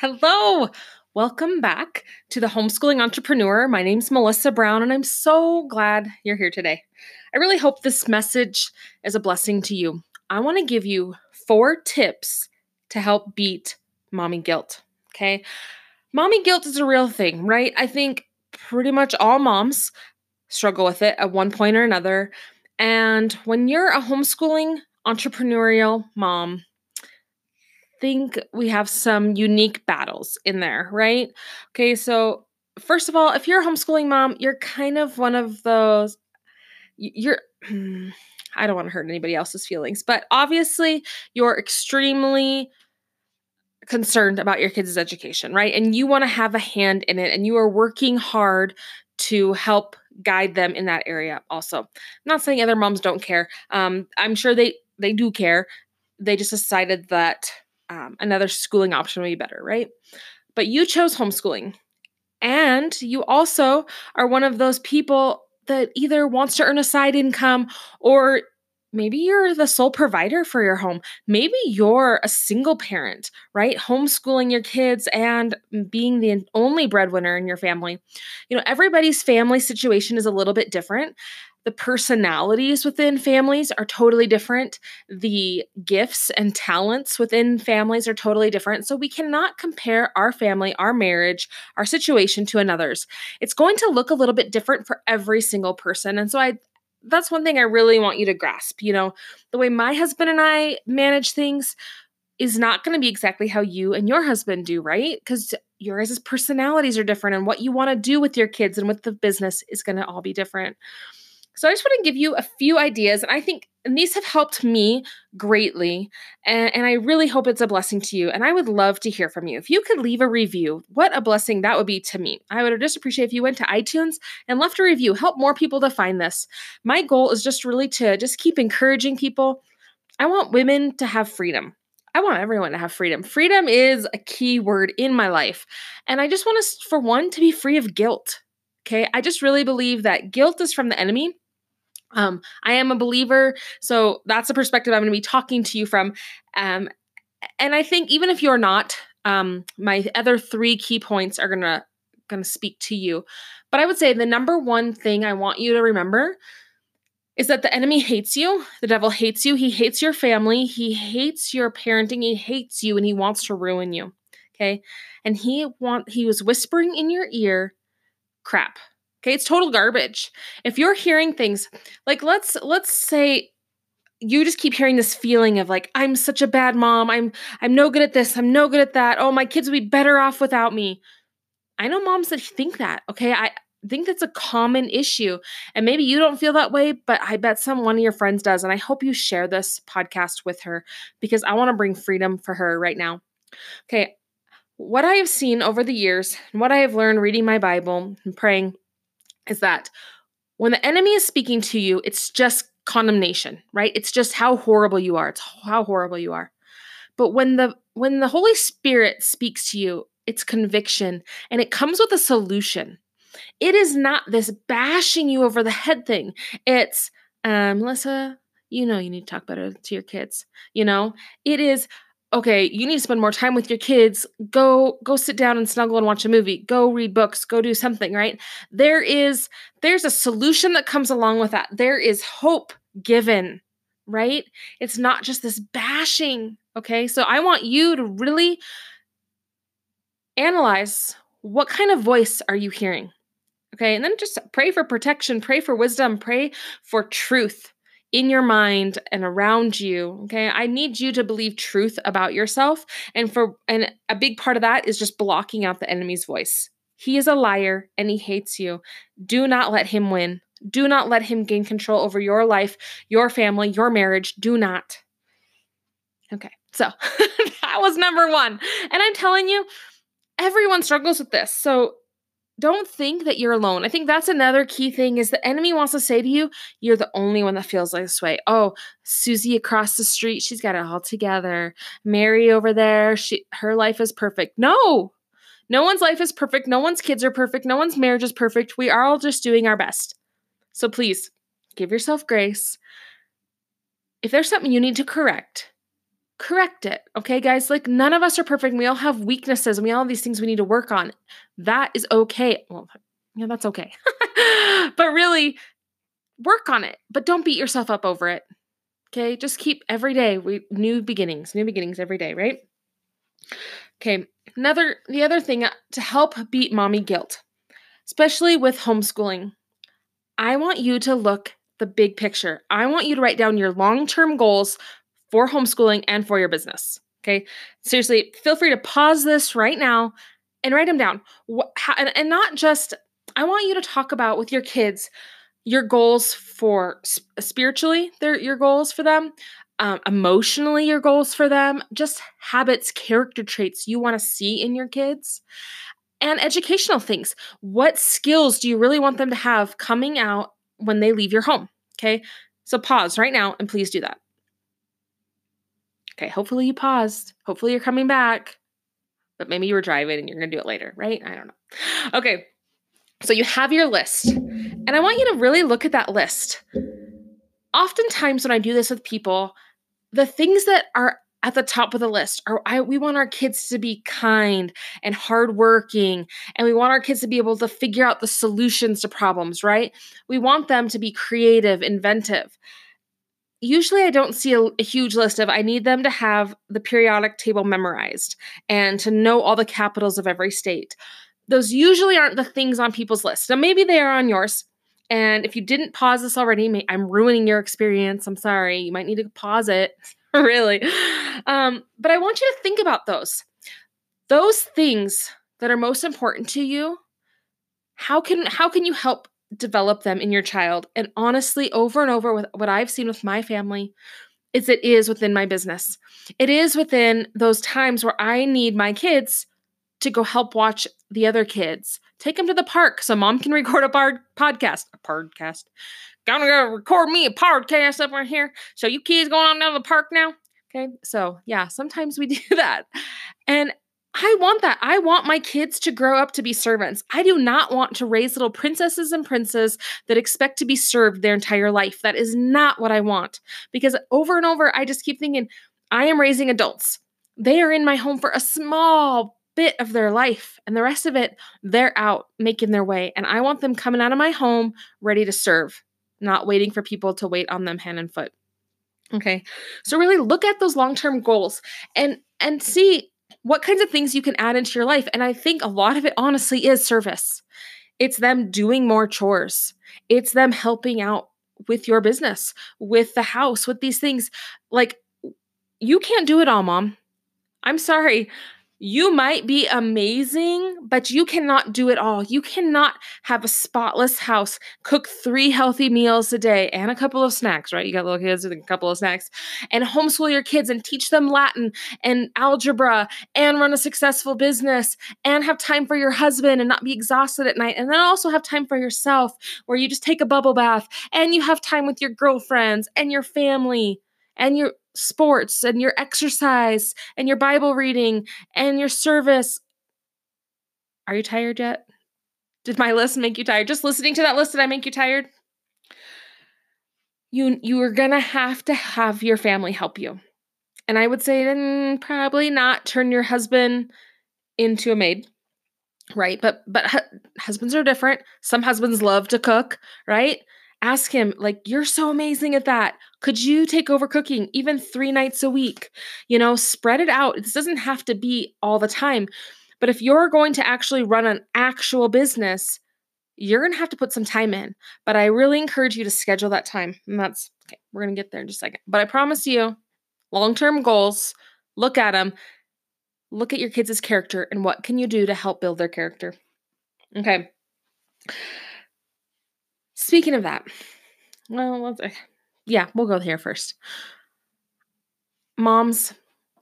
Hello. Welcome back to the Homeschooling Entrepreneur. My name's Melissa Brown, and I'm so glad you're here today. I really hope this message is a blessing to you. I want to give you 4 tips to help beat mommy guilt. Okay. Mommy guilt is a real thing, right? I think pretty much all moms struggle with it at one point or another. And when you're a homeschooling entrepreneurial mom, think we have some unique battles in there, right? Okay, so first of all, if you're a homeschooling mom, you're kind of one of those, you're, I don't want to hurt anybody else's feelings, but obviously you're extremely concerned about your kids' education, right? And you want to have a hand in it and you are working hard to help guide them in that area also. I'm not saying other moms don't care. I'm sure they do care. They just decided that another schooling option would be better, right? But you chose homeschooling. And you also are one of those people that either wants to earn a side income, or maybe you're the sole provider for your home. Maybe you're a single parent, right? Homeschooling your kids and being the only breadwinner in your family. Everybody's family situation is a little bit different. The personalities within families are totally different. The gifts and talents within families are totally different. So we cannot compare our family, our marriage, our situation to another's. It's going to look a little bit different for every single person. And so that's one thing I really want you to grasp. The way my husband and I manage things is not going to be exactly how you and your husband do, right? Because your guys' personalities are different, and what you want to do with your kids and with the business is going to all be different. So I just want to give you a few ideas, and I think these have helped me greatly, and I really hope it's a blessing to you, and I would love to hear from you. If you could leave a review, what a blessing that would be to me. I would just appreciate if you went to iTunes and left a review. Help more people to find this. My goal is just really to just keep encouraging people. I want women to have freedom. I want everyone to have freedom. Freedom is a key word in my life, and I just want us, for one, to be free of guilt. Okay, I just really believe that guilt is from the enemy. I am a believer, so that's the perspective I'm going to be talking to you from. And I think even if you're not, my other 3 key points are gonna speak to you. But I would say the number one thing I want you to remember is that the enemy hates you. The devil hates you. He hates your family. He hates your parenting. He hates you, and he wants to ruin you. Okay, and he was whispering in your ear, crap. Okay, it's total garbage. If you're hearing things like, let's say you just keep hearing this feeling of like, I'm such a bad mom. I'm no good at this. I'm no good at that. Oh, my kids would be better off without me. I know moms that think that. Okay, I think that's a common issue, and maybe you don't feel that way, but I bet one of your friends does. And I hope you share this podcast with her, because I want to bring freedom for her right now. Okay, what I have seen over the years and what I have learned reading my Bible and praying is that when the enemy is speaking to you, it's just condemnation, right? It's just how horrible you are. It's how horrible you are. But when the Holy Spirit speaks to you, it's conviction, and it comes with a solution. It is not this bashing you over the head thing. It's, Melissa, you need to talk better to your kids. It is, okay, you need to spend more time with your kids. Go sit down and snuggle and watch a movie. Go read books. Go do something, right? There's a solution that comes along with that. There is hope given, right? It's not just this bashing, okay? So I want you to really analyze, what kind of voice are you hearing? Okay, and then just pray for protection, pray for wisdom, pray for truth in your mind and around you. Okay, I need you to believe truth about yourself, and a big part of that is just blocking out the enemy's voice. He is a liar and he hates you. Do not let him win. Do not let him gain control over your life, your family, your marriage. Do not. Okay, so that was number 1. And I'm telling you, everyone struggles with this. So don't think that you're alone. I think that's another key thing, is the enemy wants to say to you, you're the only one that feels like this way. Oh, Susie across the street, she's got it all together. Mary over there, her life is perfect. No one's life is perfect. No one's kids are perfect. No one's marriage is perfect. We are all just doing our best. So please give yourself grace. If there's something you need to correct, correct it. Okay, guys? Like, none of us are perfect. We all have weaknesses and we all have these things we need to work on. That is okay. Well, yeah, that's okay. But really, work on it. But don't beat yourself up over it. Okay? Just keep every day new beginnings every day, right? Okay. The other thing to help beat mommy guilt, especially with homeschooling, I want you to look the big picture. I want you to write down your long-term goals for homeschooling and for your business. Okay. Seriously, feel free to pause this right now and write them down. And not just, I want you to talk about with your kids your goals for spiritually, your goals for them, emotionally, your goals for them, just habits, character traits you want to see in your kids, and educational things. What skills do you really want them to have coming out when they leave your home? Okay. So pause right now and please do that. Okay. Hopefully you paused. Hopefully you're coming back, but maybe you were driving and you're going to do it later, right? I don't know. Okay. So you have your list, and I want you to really look at that list. Oftentimes when I do this with people, the things that are at the top of the list are we want our kids to be kind and hardworking, and we want our kids to be able to figure out the solutions to problems, right? We want them to be creative, inventive. Usually I don't see a huge list of I need them to have the periodic table memorized and to know all the capitals of every state. Those usually aren't the things on people's list. Now, maybe they are on yours. And if you didn't pause this already, I'm ruining your experience. I'm sorry. You might need to pause it. Really. But I want you to think about those. Those things that are most important to you. How can you help develop them in your child? And honestly, over and over, with what I've seen with my family, is it is within my business. It is within those times where I need my kids to go help watch the other kids. Take them to the park so mom can record a podcast. A podcast. Gonna go record me a podcast up right here. So you kids going on down to the park now? Okay. So yeah, sometimes we do that. And I want that. I want my kids to grow up to be servants. I do not want to raise little princesses and princes that expect to be served their entire life. That is not what I want. Because over and over, I just keep thinking, I am raising adults. They are in my home for a small bit of their life, and the rest of it, they're out making their way. And I want them coming out of my home ready to serve, not waiting for people to wait on them hand and foot. Okay. So really look at those long-term goals and see what kinds of things you can add into your life. And I think a lot of it honestly is service. It's them doing more chores. It's them helping out with your business, with the house, with these things. Like, you can't do it all, mom. I'm sorry. You might be amazing, but you cannot do it all. You cannot have a spotless house, cook 3 healthy meals a day and a couple of snacks, right? You got little kids with a couple of snacks, and homeschool your kids and teach them Latin and algebra and run a successful business and have time for your husband and not be exhausted at night. And then also have time for yourself where you just take a bubble bath and you have time with your girlfriends and your family and your sports and your exercise and your Bible reading and your service. Are you tired yet? Did my list make you tired? Just listening to that list, did I make you tired? You are going to have your family help you. And I would say probably not turn your husband into a maid, right? But husbands are different. Some husbands love to cook, right? Ask him, like, you're so amazing at that. Could you take over cooking even 3 nights a week? Spread it out. This doesn't have to be all the time. But if you're going to actually run an actual business, you're going to have to put some time in. But I really encourage you to schedule that time. And that's okay. We're going to get there in just a second. But I promise you, long-term goals, look at them. Look at your kids' character and what can you do to help build their character. Okay. Speaking of that, well, we'll go here first. Moms,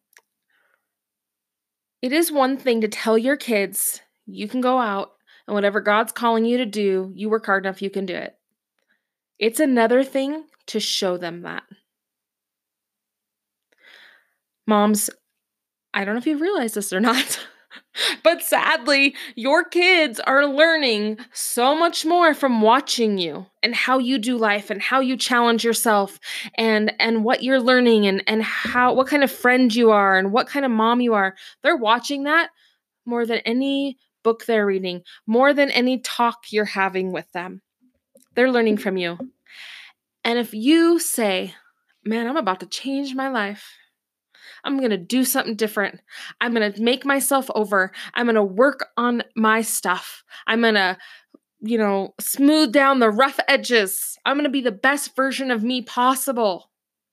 it is one thing to tell your kids you can go out and whatever God's calling you to do, you work hard enough, you can do it. It's another thing to show them that. Moms, I don't know if you've realized this or not, But sadly, your kids are learning so much more from watching you and how you do life and how you challenge yourself and what you're learning and how what kind of friend you are and what kind of mom you are. They're watching that more than any book they're reading, more than any talk you're having with them. They're learning from you. And if you say, "Man, I'm about to change my life. I'm going to do something different. I'm going to make myself over. I'm going to work on my stuff. I'm going to, smooth down the rough edges. I'm going to be the best version of me possible."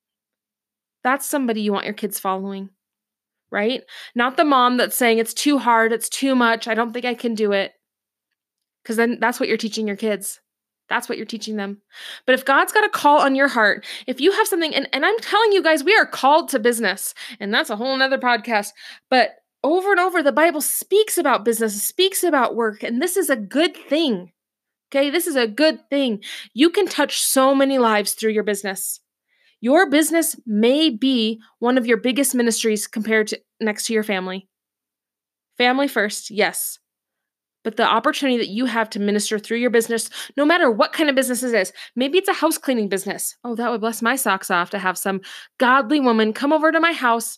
That's somebody you want your kids following, right? Not the mom that's saying it's too hard, it's too much, I don't think I can do it. Because then that's what you're teaching your kids. That's what you're teaching them. But if God's got a call on your heart, if you have something, and I'm telling you guys, we are called to business, and that's a whole nother podcast. But over and over, the Bible speaks about business, speaks about work, and this is a good thing. Okay, this is a good thing. You can touch so many lives through your business. Your business may be one of your biggest ministries compared to next to your family. Family first, yes. But the opportunity that you have to minister through your business, no matter what kind of business it is, maybe it's a house cleaning business. Oh, that would bless my socks off to have some godly woman come over to my house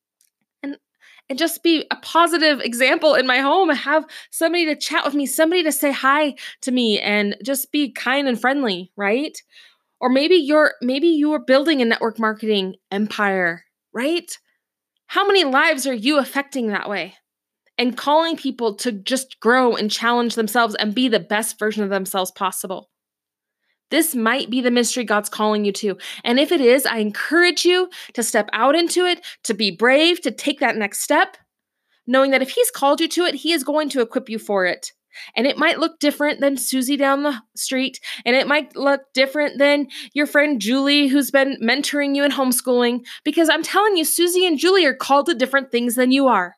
and just be a positive example in my home, have somebody to chat with me, somebody to say hi to me and just be kind and friendly, right? Or maybe you're building a network marketing empire, right? How many lives are you affecting that way? And calling people to just grow and challenge themselves and be the best version of themselves possible. This might be the ministry God's calling you to. And if it is, I encourage you to step out into it, to be brave, to take that next step, knowing that if He's called you to it, He is going to equip you for it. And it might look different than Susie down the street. And it might look different than your friend Julie, who's been mentoring you in homeschooling. Because I'm telling you, Susie and Julie are called to different things than you are.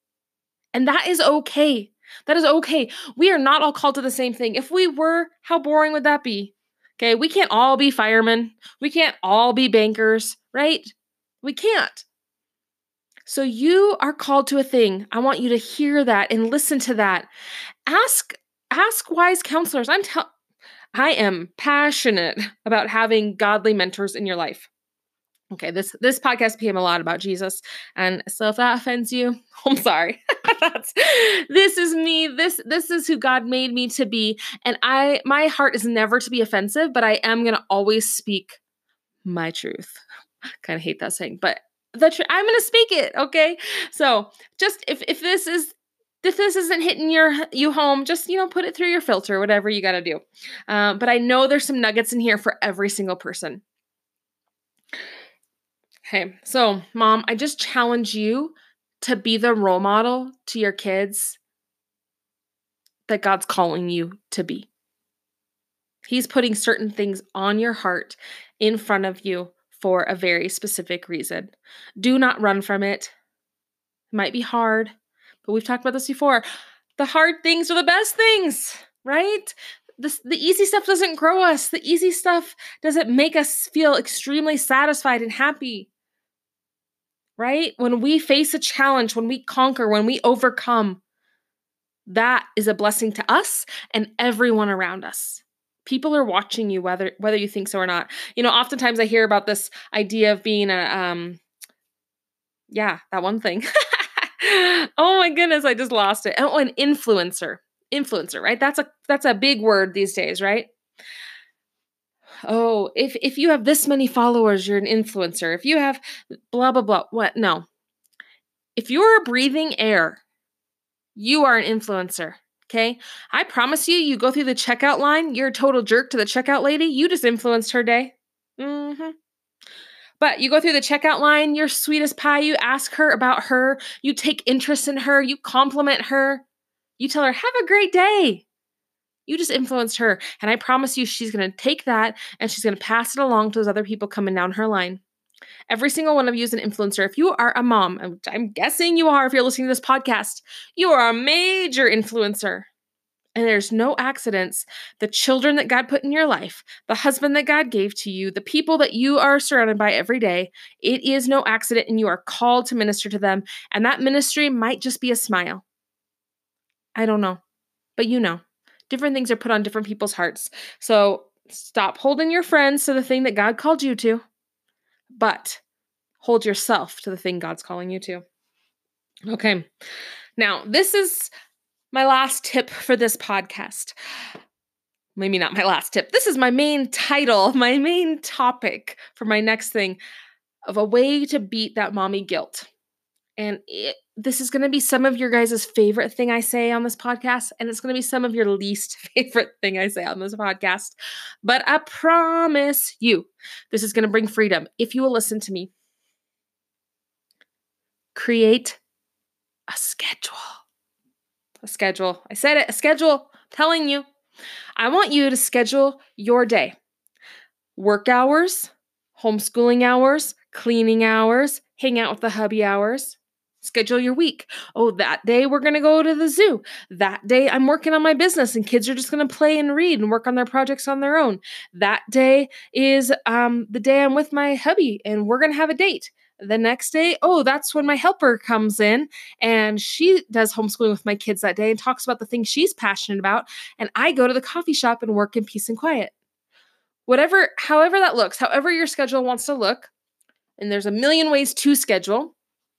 And that is okay. That is okay. We are not all called to the same thing. If we were, how boring would that be? Okay, we can't all be firemen. We can't all be bankers, right? We can't. So you are called to a thing. I want you to hear that and listen to that. Ask wise counselors. I am passionate about having godly mentors in your life. Okay, this podcast became a lot about Jesus, and so if that offends you, I'm sorry. This is me. This is who God made me to be, and my heart is never to be offensive, but I am going to always speak my truth. Kind of hate that saying, but I'm going to speak it. Okay, so just if this isn't hitting you home, just put it through your filter, whatever you got to do. But I know there's some nuggets in here for every single person. Okay, so mom, I just challenge you to be the role model to your kids that God's calling you to be. He's putting certain things on your heart in front of you for a very specific reason. Do not run from it. It might be hard, but we've talked about this before. The hard things are the best things, right? The easy stuff doesn't grow us. The easy stuff doesn't make us feel extremely satisfied and happy. Right? When we face a challenge, when we conquer, when we overcome, that is a blessing to us and everyone around us. People are watching you, whether you think so or not. Oftentimes I hear about this idea of being that one thing. Oh my goodness, I just lost it. Oh, an influencer. Influencer, right? That's a big word these days, right? Oh, if you have this many followers, you're an influencer. If you have blah, blah, blah, what? No. If you're breathing air, you are an influencer, okay? I promise you go through the checkout line, you're a total jerk to the checkout lady, you just influenced her day. But you go through the checkout line, you're sweet as pie, you ask her about her, you take interest in her, you compliment her, you tell her, have a great day. You just influenced her. And I promise you, she's going to take that and she's going to pass it along to those other people coming down her line. Every single one of you is an influencer. If you are a mom, I'm guessing you are if you're listening to this podcast, you are a major influencer. And there's no accidents. The children that God put in your life, the husband that God gave to you, the people that you are surrounded by every day, it is no accident, and you are called to minister to them. And that ministry might just be a smile. I don't know, but different things are put on different people's hearts. So stop holding your friends to the thing that God called you to, but hold yourself to the thing God's calling you to. Okay. Now, this is my last tip for this podcast. Maybe not my last tip. This is my main title, my main topic for my next thing of a way to beat that mommy guilt. And this is going to be some of your guys' favorite thing I say on this podcast, and it's going to be some of your least favorite thing I say on this podcast. But I promise you, this is going to bring freedom if you will listen to me. Create a schedule. A schedule. I said it, a schedule. I'm telling you. I want you to schedule your day. Work hours, homeschooling hours, cleaning hours, hang out with the hubby hours. Schedule your week. Oh, that day we're going to go to the zoo. That day I'm working on my business and kids are just going to play and read and work on their projects on their own. That day is the day I'm with my hubby and we're going to have a date. The next day, oh, that's when my helper comes in and she does homeschooling with my kids that day and talks about the things she's passionate about. And I go to the coffee shop and work in peace and quiet. However that looks, however your schedule wants to look, and there's a million ways to schedule.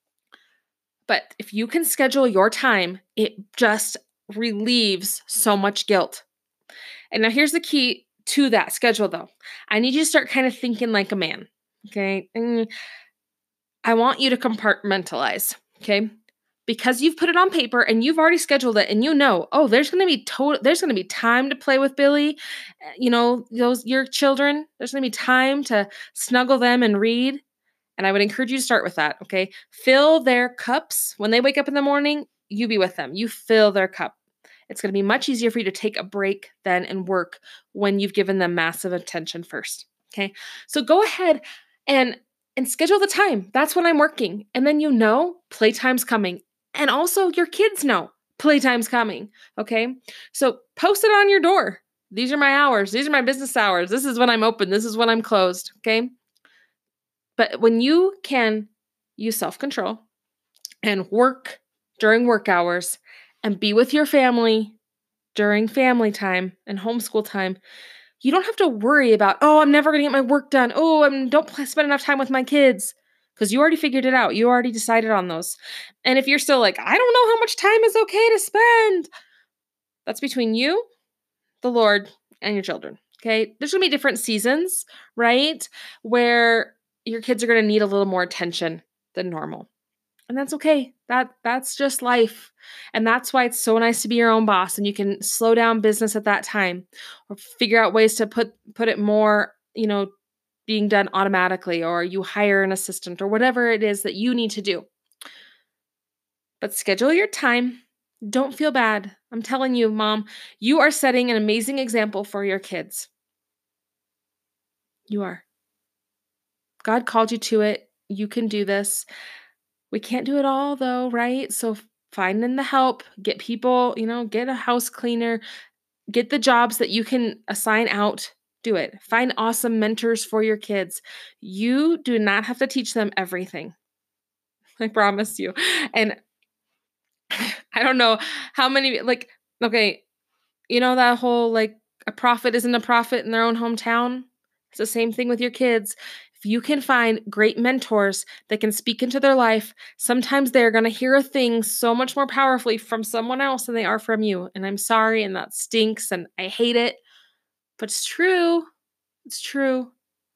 But if you can schedule your time, it just relieves so much guilt. And now here's the key to that schedule, though. I need you to start kind of thinking like a man, okay? And I want you to compartmentalize, okay? Because you've put it on paper and you've already scheduled it and oh, there's going to be time to play with Billy, your children. There's going to be time to snuggle them and read. And I would encourage you to start with that, okay? Fill their cups. When they wake up in the morning, you be with them. You fill their cup. It's going to be much easier for you to take a break then and work when you've given them massive attention first, okay? So go ahead and schedule the time. That's when I'm working. And then playtime's coming. And also your kids know playtime's coming, okay? So post it on your door. These are my hours. These are my business hours. This is when I'm open. This is when I'm closed, okay? But when you can use self-control and work during work hours and be with your family during family time and homeschool time, you don't have to worry about, oh, I'm never going to get my work done. Oh, I don't spend enough time with my kids, because you already figured it out. You already decided on those. And if you're still like, I don't know how much time is okay to spend, that's between you, the Lord, and your children, okay? There's going to be different seasons, right, where your kids are going to need a little more attention than normal. And that's okay. That's just life. And that's why it's so nice to be your own boss and you can slow down business at that time or figure out ways to put it more, being done automatically, or you hire an assistant or whatever it is that you need to do. But schedule your time. Don't feel bad. I'm telling you, Mom, you are setting an amazing example for your kids. You are. God called you to it. You can do this. We can't do it all though, right? So finding the help, get people, get a house cleaner, get the jobs that you can assign out, do it. Find awesome mentors for your kids. You do not have to teach them everything. I promise you. And I don't know how many, okay, that whole, a prophet isn't a prophet in their own hometown? It's the same thing with your kids. If you can find great mentors that can speak into their life, sometimes they're going to hear a thing so much more powerfully from someone else than they are from you. And I'm sorry, and that stinks, and I hate it, but it's true. It's true.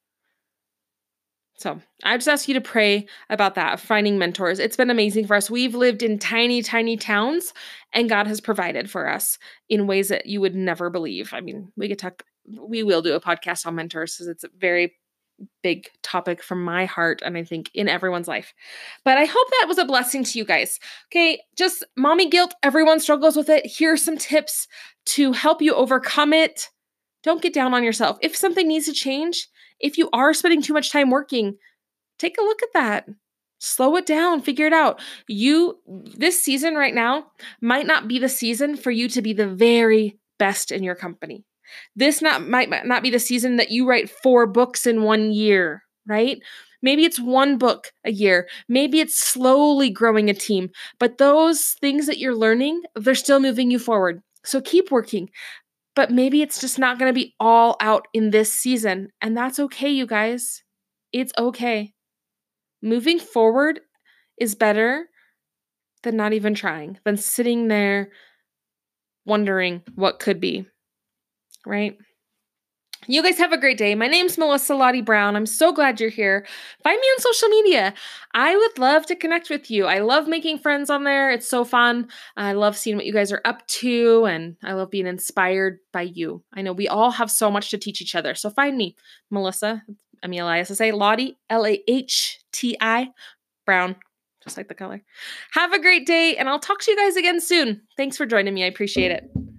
So I just ask you to pray about that, finding mentors. It's been amazing for us. We've lived in tiny, tiny towns, and God has provided for us in ways that you would never believe. I mean, we will do a podcast on mentors because it's a very big topic from my heart, and I think in everyone's life. But I hope that was a blessing to you guys. Okay, just mommy guilt. Everyone struggles with it. Here are some tips to help you overcome it. Don't get down on yourself. If something needs to change, if you are spending too much time working, take a look at that. Slow it down, figure it out. This season right now might not be the season for you to be the very best in your company. Might not be the season that you write 4 books in 1 year, right? Maybe it's 1 book a year. Maybe it's slowly growing a team, but those things that you're learning, they're still moving you forward. So keep working, but maybe it's just not going to be all out in this season. And that's okay, you guys. It's okay. Moving forward is better than not even trying, than sitting there wondering what could be, right? You guys have a great day. My name's Melissa Lottie Brown. I'm so glad you're here. Find me on social media. I would love to connect with you. I love making friends on there. It's so fun. I love seeing what you guys are up to, and I love being inspired by you. I know we all have so much to teach each other. So find me, Melissa, Melissa, Lottie, Lahti, Brown, just like the color. Have a great day, and I'll talk to you guys again soon. Thanks for joining me. I appreciate it.